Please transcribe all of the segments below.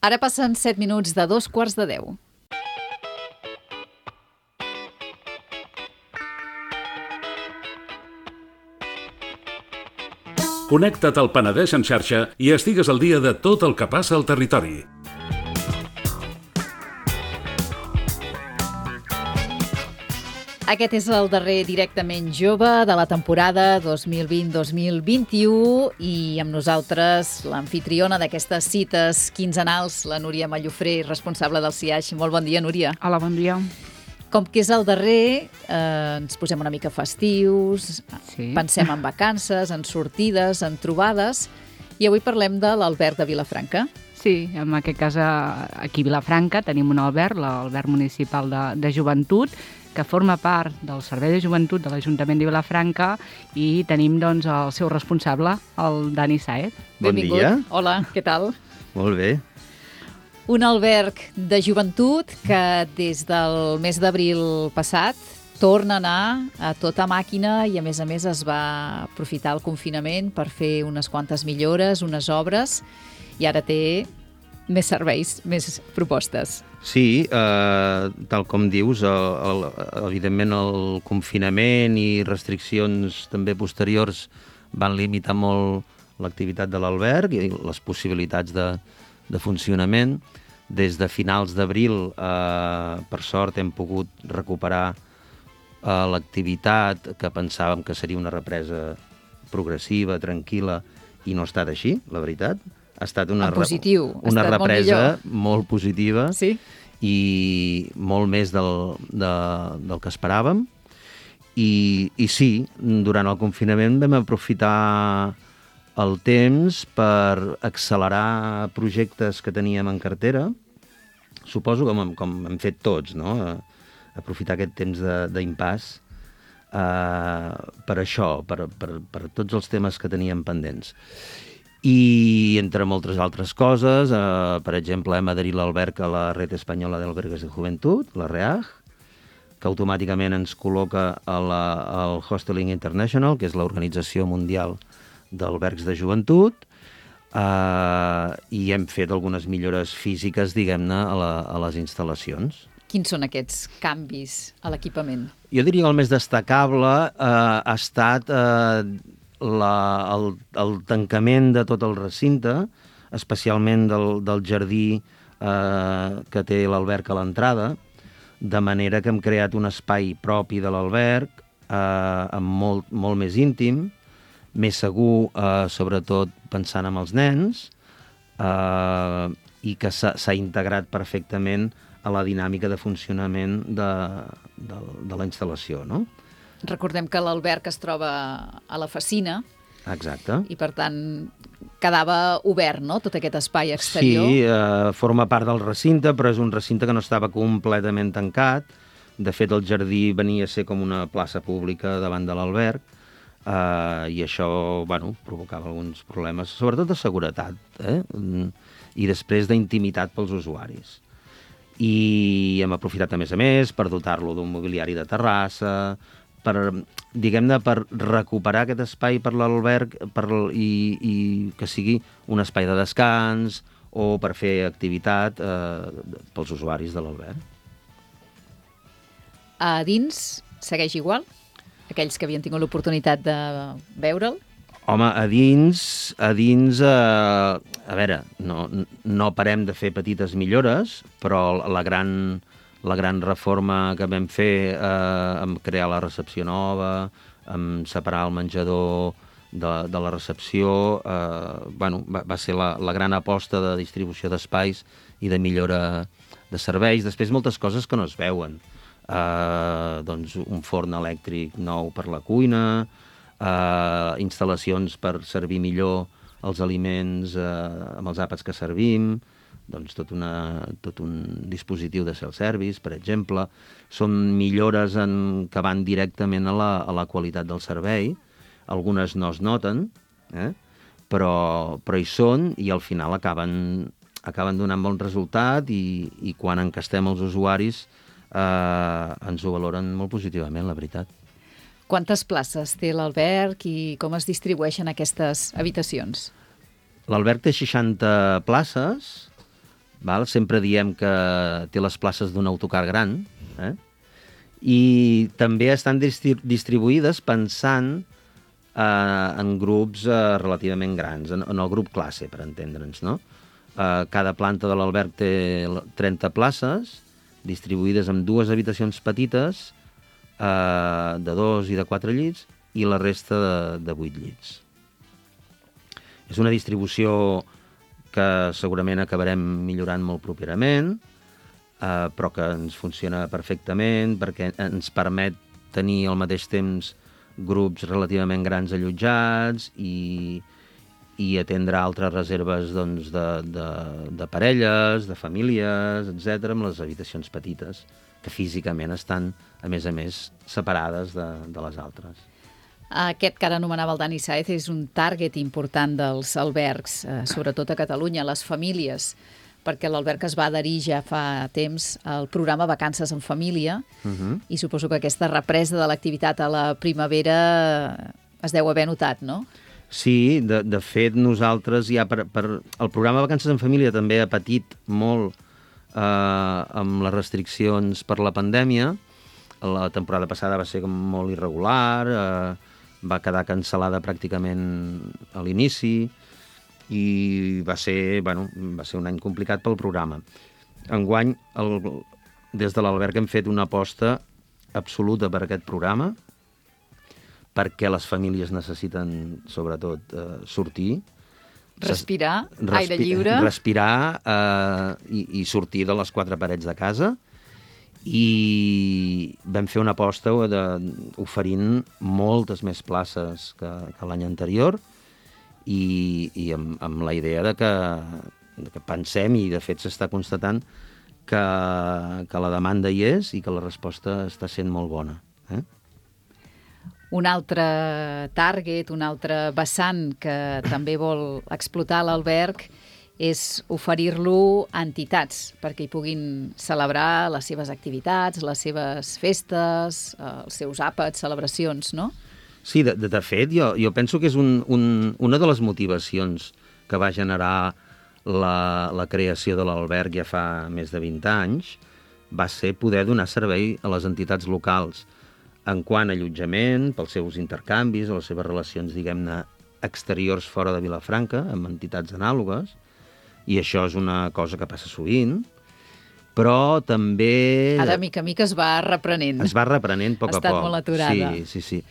Ara passen 7 minuts de 2:45. Connecta't al Penedès en xarxa i estigues al dia de tot el que passa al territori. Aquest és el darrer Directament Jove de la temporada 2020-2021 i amb nosaltres l'amfitriona d'aquestes cites quinzenals, la Núria Mallofré, responsable del CIAix. Molt bon dia, Núria. Hola, bon dia. Com que és el darrer, ens posem una mica festius, pensem en vacances, en sortides, en trobades, i avui parlem de l'alberg de Vilafranca. Sí, en aquest cas aquí a Vilafranca tenim un alberg, l'alberg municipal de joventut, que forma part del Servei de Joventut de l'Ajuntament de Vilafranca i tenim doncs el seu responsable, el Dani Saez. Benvingut. Bon dia. Hola, què tal? Molt bé. Un alberg de joventut que des del mes d'abril passat torna a anar a tota màquina i a més es va aprofitar el confinament per fer unes quantes millores, unes obres, i ara té més serveis, més propostes. Sí, tal com dius, evidentment el confinament i restriccions també posteriors van limitar molt l'activitat de l'alberg i les possibilitats de funcionament. Des de finals d'abril, per sort, hem pogut recuperar l'activitat que pensàvem que seria una represa progressiva, tranquil·la, i no ha estat així, la veritat. Ha estat una represa molt positiva, sí, i molt més del que esperàvem. I sí, durant el confinament vam aprofitar el temps per accelerar projectes que teníem en cartera. Suposo com hem fet tots, no? Aprofitar aquest temps d'impàs per això, per tots els temes que teníem pendents. I entre moltes altres coses, per exemple, hem adherit l'alberg a la Red Espanyola d'Albergues de Joventut, la REAJ, que automàticament ens col·loca al Hosteling International, que és l'Organització Mundial d'Albergs de Joventut, i hem fet algunes millores físiques, diguem-ne, a les instal·lacions. Quins són aquests canvis a l'equipament? Jo diria que el més destacable ha estat el tancament de tot el recinte, especialment del jardí que té l'alberg a l'entrada, de manera que hem creat un espai propi de l'alberg, molt més íntim, més segur, sobretot pensant en els nens, i que s'ha integrat perfectament a la dinàmica de funcionament de la instal·lació, no? Recordem que l'alberg es troba a la Facina. Exacte. I, per tant, quedava obert, no?, tot aquest espai exterior. Sí, forma part del recinte, però és un recinte que no estava completament tancat. De fet, el jardí venia a ser com una plaça pública davant de l'alberg, i això, provocava alguns problemes, sobretot de seguretat, i després d'intimitat pels usuaris. I hem aprofitat, a més, per dotar-lo d'un mobiliari de terrassa, per recuperar aquest espai per l'alberg i que sigui un espai de descans o per fer activitat pels usuaris de l'alberg. A dins segueix igual? Aquells que havien tingut l'oportunitat de veure'l? Home, a dins, a veure, no parem de fer petites millores, però la gran reforma que vam fer amb crear la recepció nova, amb separar el menjador de la recepció, va ser la gran aposta de distribució d'espais i de millora de serveis. Després moltes coses que no es veuen. Doncs un forn elèctric nou per la cuina, instal·lacions per servir millor els aliments amb els àpats que servim, doncs tot un dispositiu de self-service, per exemple. Són millores que van directament a la qualitat del servei. Algunes no es noten, però hi són i al final acaben donant bon resultat i quan encastem els usuaris ens ho valoren molt positivament, la veritat. Quantes places té l'alberg i com es distribueixen aquestes habitacions? L'alberg té 60 places, val? Sempre diem que té les places d'un autocar gran, i també estan distribuïdes pensant en grups relativament grans, en el grup classe, per entendre'ns, no? Cada planta de l'alberg té 30 places, distribuïdes en 2 habitacions petites, de 2 i de 4 llits, i la resta de 8 llits. És una distribució que segurament acabarem millorant molt properament, però que ens funciona perfectament perquè ens permet tenir al mateix temps grups relativament grans allotjats i atendre altres reserves doncs, de parelles, de famílies, etc., amb les habitacions petites, que físicament estan, a més, separades de les altres. Aquest que ara anomenava el Dani Sáez és un target important dels albergs, sobretot a Catalunya, les famílies, perquè l'alberg es va adherir ja fa temps al programa Vacances en Família, i suposo que aquesta represa de l'activitat a la primavera es deu haver notat, no? Sí, de fet nosaltres ja el programa Vacances en Família també ha patit molt amb les restriccions per la pandèmia. La temporada passada va ser molt irregular, va quedar cancel·lada pràcticament a l'inici i va ser un any complicat pel programa. Enguany, des de l'alberg hem fet una aposta absoluta per aquest programa, perquè les famílies necessiten, sobretot, sortir. Respirar, aire lliure. Respirar i sortir de les 4 parets de casa. I vam fer una aposta oferint moltes més places que l'any anterior i amb la idea de que pensem, i de fet s'està constatant, que la demanda hi és i que la resposta està sent molt bona. Un altre target, un altre vessant que també vol explotar l'alberg és oferir-lo a entitats perquè hi puguin celebrar les seves activitats, les seves festes, els seus àpats, celebracions, no? Sí, de fet, jo penso que és una de les motivacions que va generar la creació de l'alberg ja fa més de 20 anys, va ser poder donar servei a les entitats locals en quant a allotjament, pels seus intercanvis, o les seves relacions, diguem-ne, exteriors fora de Vilafranca, amb entitats anàlogues, i això és una cosa que passa sovint, però també... Ara, mica a mica, es va reprenent. Es va reprenent a poc. Ha estat molt aturada. Sí.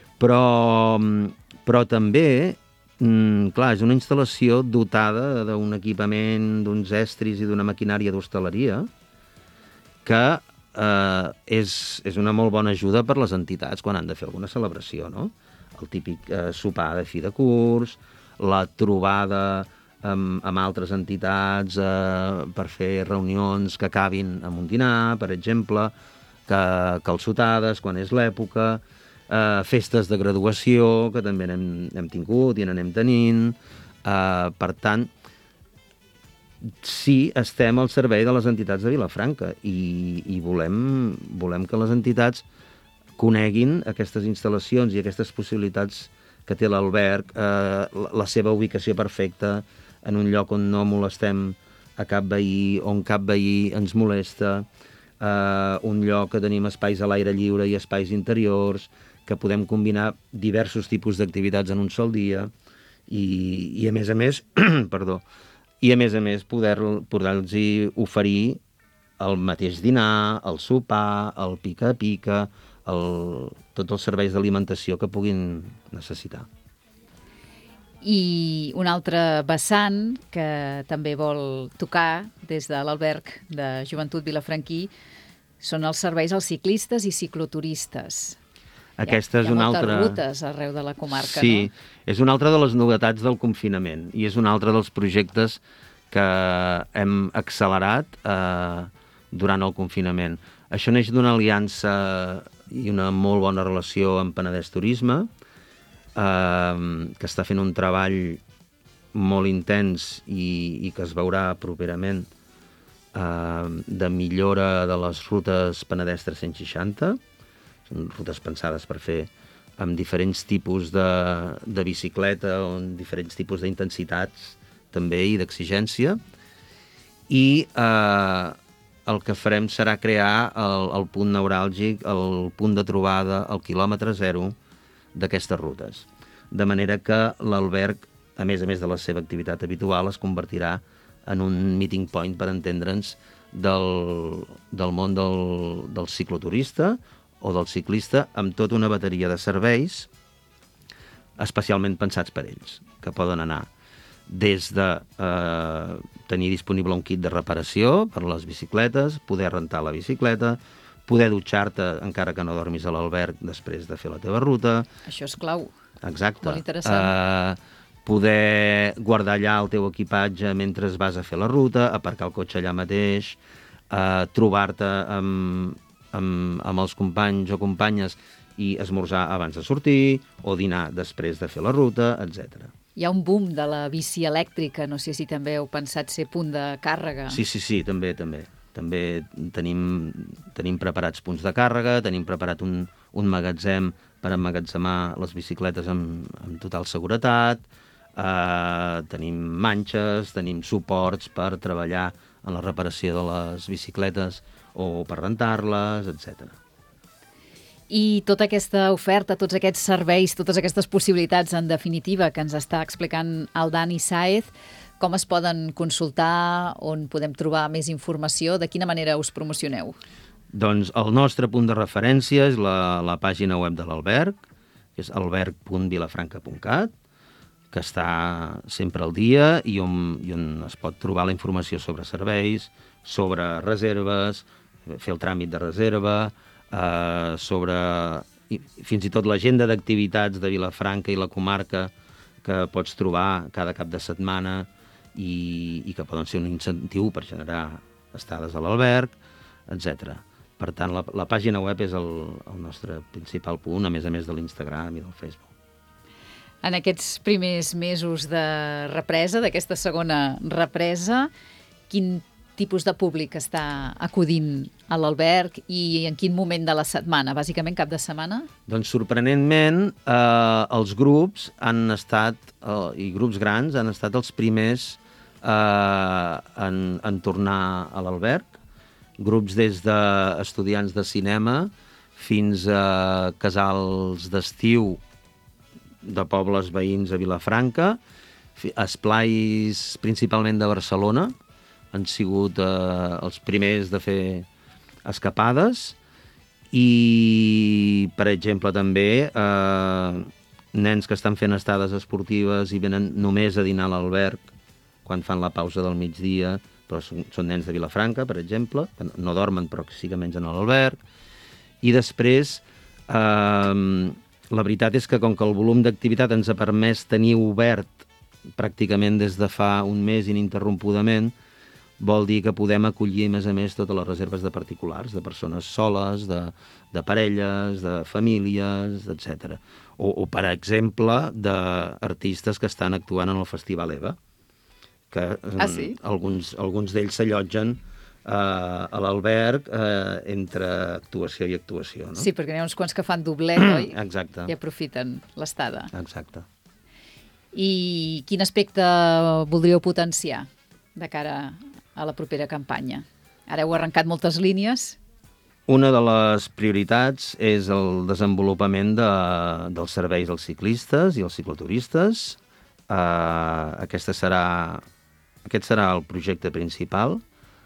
Però també, clar, és una instal·lació dotada d'un equipament, d'uns estris i d'una maquinària d'hostaleria que és una molt bona ajuda per les entitats quan han de fer alguna celebració, no? El típic sopar de fi de curs, la trobada amb altres entitats per fer reunions que acabin amb un dinar, per exemple, calçotades, quan és l'època, festes de graduació, que també n'hem tingut i n'anem tenint. Per tant, sí, estem al servei de les entitats de Vilafranca i volem que les entitats coneguin aquestes instal·lacions i aquestes possibilitats que té l'alberg, la seva ubicació perfecta en un lloc on no molestem a cap veí, on cap veí ens molesta, un lloc que tenim espais a l'aire lliure i espais interiors, que podem combinar diversos tipus d'activitats en un sol dia i a més a més, poder-los oferir el mateix dinar, el sopar, el pica-pica, tots els serveis d'alimentació que puguin necessitar. I un altre vessant que també vol tocar des de l'alberg de Joventut Vilafranquí són els serveis als ciclistes i cicloturistes. Aquesta és una altra... Hi ha moltes rutes arreu de la comarca, sí, no? Sí, és una altra de les novetats del confinament i és un altre dels projectes que hem accelerat durant el confinament. Això neix d'una aliança i una molt bona relació amb Penedès Turisme, que està fent un treball molt intens i que es veurà properament de millora de les rutes Penedès 360. Són rutes pensades per fer amb diferents tipus de bicicleta o amb diferents tipus d'intensitats també i d'exigència. i el que farem serà crear el punt neuràlgic, el punt de trobada, el quilòmetre zero d'aquestes rutes. De manera que l'alberg, a més de la seva activitat habitual, es convertirà en un meeting point, per entendre'ns, del món del cicloturista o del ciclista, amb tota una bateria de serveis especialment pensats per ells, que poden anar des de tenir disponible un kit de reparació per a les bicicletes, poder rentar la bicicleta, poder dutxar-te encara que no dormis a l'alberg després de fer la teva ruta. Això és clau. Exacte. Molt interessant. Poder guardar allà el teu equipatge mentre vas a fer la ruta, aparcar el cotxe allà mateix, trobar-te amb els companys o companyes i esmorzar abans de sortir o dinar després de fer la ruta, etc. Hi ha un boom de la bici elèctrica, no sé si també heu pensat ser punt de càrrega. Sí, també. També tenim preparats punts de càrrega, tenim preparat un magatzem per emmagatzemar les bicicletes amb total seguretat, tenim manxes, tenim suports per treballar en la reparació de les bicicletes o per rentar-les, etc. I tota aquesta oferta, tots aquests serveis, totes aquestes possibilitats, en definitiva, que ens està explicant el Dani Sáez, com es poden consultar, on podem trobar més informació, de quina manera us promocioneu? Doncs el nostre punt de referència és la pàgina web de l'alberg, que és alberg.vilafranca.cat, que està sempre al dia i on es pot trobar la informació sobre serveis, sobre reserves, fer el tràmit de reserva, sobre fins i tot l'agenda d'activitats de Vilafranca i la comarca que pots trobar cada cap de setmana i que poden ser un incentiu per generar estades a l'alberg, etc. Per tant, la pàgina web és el nostre principal punt, a més de l'Instagram i del Facebook. En aquests primers mesos de represa, d'aquesta segona represa, quin tipus de públic està acudint a l'alberg i en quin moment de la setmana? Bàsicament cap de setmana? Doncs sorprenentment els grups han estat, i grups grans, han estat els primers en tornar a l'alberg. Grups des d'estudiants de cinema fins a casals d'estiu de pobles veïns a Vilafranca, esplais principalment de Barcelona, han sigut els primers de fer escapades i, per exemple, també nens que estan fent estades esportives i venen només a dinar a l'alberg quan fan la pausa del migdia, però són nens de Vilafranca, per exemple, que no dormen però sí que mengen a l'alberg. I després, la veritat és que com que el volum d'activitat ens ha permès tenir obert pràcticament des de fa un mes ininterrompudament, vol dir que podem acollir, a més, totes les reserves de particulars, de persones soles, de parelles, de famílies, etc. O per exemple, d'artistes que estan actuant en el Festival EVA, que sí? alguns d'ells s'allotgen a l'alberg entre actuació i actuació. No? Sí, perquè n'hi ha uns quants que fan doblet, oi? Exacte. I aprofiten l'estada. Exacte. I quin aspecte voldríeu potenciar de cara a la propera campanya? Ara heu arrencat moltes línies. Una de les prioritats és el desenvolupament dels serveis als ciclistes i als cicloturistes. Aquest serà el projecte principal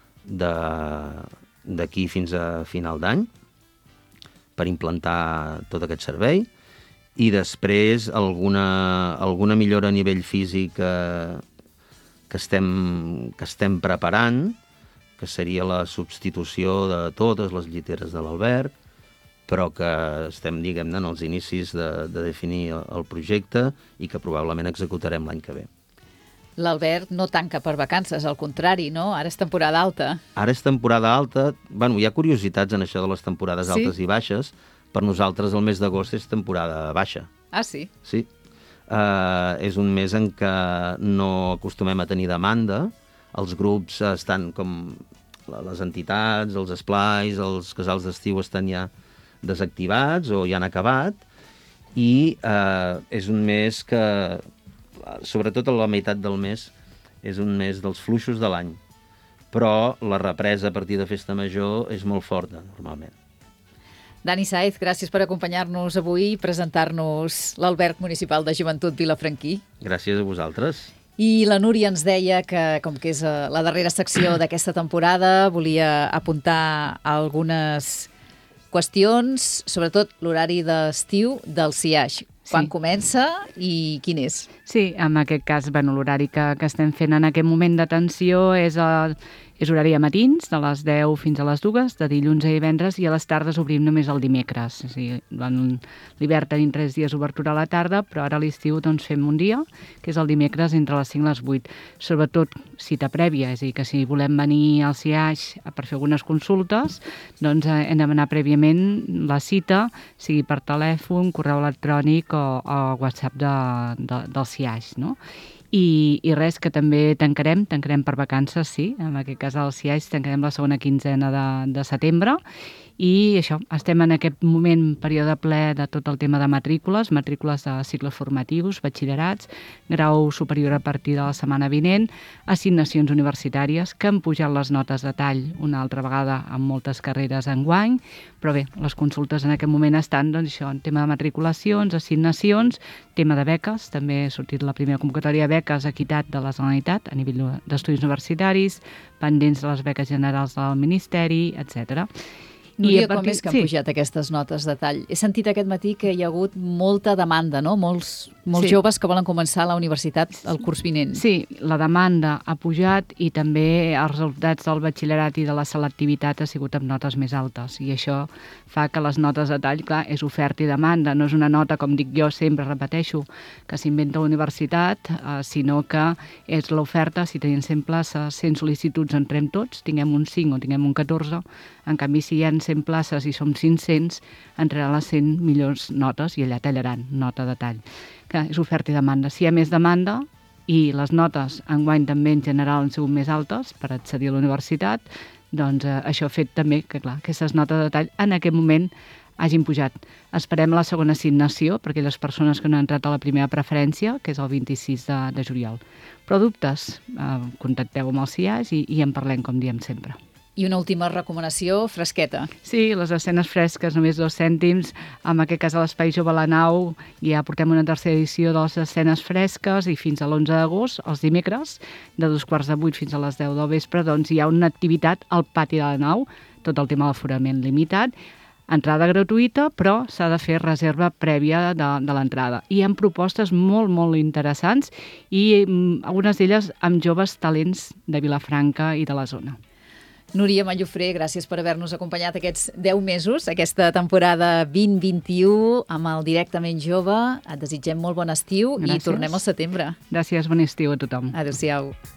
d'aquí fins a final d'any per implantar tot aquest servei i després alguna millora a nivell físic que estem preparant, que seria la substitució de totes les lliteres de l'alberg, però que estem, diguem-ne, en els inicis de definir el projecte i que probablement executarem l'any que ve. L'alberg no tanca per vacances, al contrari, no? Ara és temporada alta. Ara és temporada alta. Bueno, hi ha curiositats en això de les temporades altes i baixes. Per nosaltres el mes d'agost és temporada baixa. Ah, sí? Sí. És un mes en què no acostumem a tenir demanda. Els grups estan com les entitats, els esplais, els casals d'estiu estan ja desactivats o ja han acabat i és un mes que, sobretot a la meitat del mes, és un mes dels fluixos de l'any, però la represa a partir de Festa Major és molt forta, normalment. Dani Sáez, gràcies per acompanyar-nos avui i presentar-nos l'Alberg Municipal de Joventut Vilafranquí. Gràcies a vosaltres. I la Núria ens deia que, com que és la darrera secció d'aquesta temporada, volia apuntar algunes qüestions, sobretot l'horari d'estiu del CIAix. Quan comença i quin és? Sí, en aquest cas, l'horari que estem fent en aquest moment d'atenció és horari a matins, de les 10 fins a les 2, de dilluns a divendres, i a les tardes obrim només el dimecres. És a dir, l'hivern tenim 3 dies d'obertura a la tarda, però ara a l'estiu fem un dia, que és el dimecres entre les 5 i les 8. Sobretot cita prèvia, és a dir, que si volem venir al CIAix per fer algunes consultes, doncs hem de demanar prèviament la cita, sigui per telèfon, correu electrònic o WhatsApp del CIAix, no? I res, que també tancarem per vacances, sí, en aquest cas al CIAix tancarem la segona quinzena de setembre, i això, estem en aquest moment període ple de tot el tema de matrícules de cicles formatius, batxillerats, grau superior a partir de la setmana vinent, assignacions universitàries, que han pujat les notes de tall una altra vegada en moltes carreres enguany, però bé, les consultes en aquest moment estan, doncs això, en tema de matriculacions, assignacions, tema de beques, també ha sortit la primera convocatòria de beques equitat de la Generalitat a nivell d'estudis universitaris, pendents de les beques generals del Ministeri, etc. Núria, com és que han pujat aquestes notes de tall? He sentit aquest matí que hi ha hagut molta demanda, no? Molts joves que volen començar a la universitat el curs vinent. Sí, la demanda ha pujat i també els resultats del batxillerat i de la selectivitat ha sigut amb notes més altes, i això fa que les notes de tall, clar, és oferta i demanda, no és una nota, com dic jo sempre, repeteixo, que s'inventa la universitat, sinó que és l'oferta. Si tenim 100 places, 100 sol·licituds, entrem tots, tinguem un 5 o tinguem un 14, en canvi, si hi ha 100 places i som 500, entraran les 100 millors notes i allà tallaran nota de tall. Que és oferta i demanda. Si hi ha més demanda i les notes enguany també en general han sigut més altes per accedir a la universitat, doncs això ha fet també que, clar, aquestes notes de tall en aquest moment hagin pujat. Esperem la segona assignació per aquelles persones que no han entrat a la primera preferència, que és el 26 de juliol. Però dubtes, contacteu amb el CIAix i en parlem, com diem sempre. I una última recomanació, fresqueta. Sí, les escenes fresques, només 2 cèntims. En aquest cas, a l'Espai Jove La Nau, ja portem una tercera edició de les escenes fresques, i fins a l'11 d'agost, els dimecres, de 7:45 fins a les 10 del vespre, doncs hi ha una activitat al pati de la nau, tot el tema de l'aforament limitat, entrada gratuïta, però s'ha de fer reserva prèvia de l'entrada. I hi ha propostes molt, molt interessants, i algunes d'elles amb joves talents de Vilafranca i de la zona. Núria Mallofré, gràcies per haver-nos acompanyat aquests 10 mesos, aquesta temporada 2021, amb el Directament Jove. Et desitgem molt bon estiu. Gràcies. I tornem al setembre. Gràcies, bon estiu a tothom. Adéu-siau.